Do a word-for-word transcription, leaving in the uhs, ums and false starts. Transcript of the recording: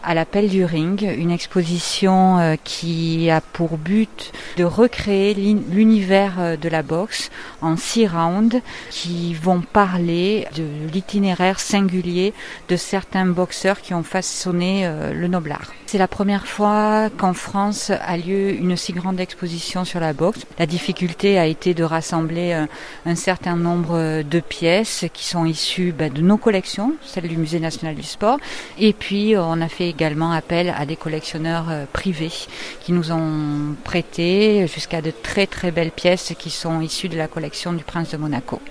À l'appel du ring, une exposition euh, qui a pour but de recréer l'univers de la boxe en six rounds qui vont parler de l'itinéraire singulier de certains boxeurs qui ont façonné euh, le noble art. C'est la première fois qu'en France a lieu une si grande exposition sur la boxe. La difficulté a été de rassembler un, un certain nombre de pièces qui sont issues bah, de nos collections, celles du Musée national du sport, et puis on a fait également appel à des collectionneurs euh, privés qui nous ont prêté jusqu'à de très très belles pièces qui sont issues de la collection du Prince de Monaco.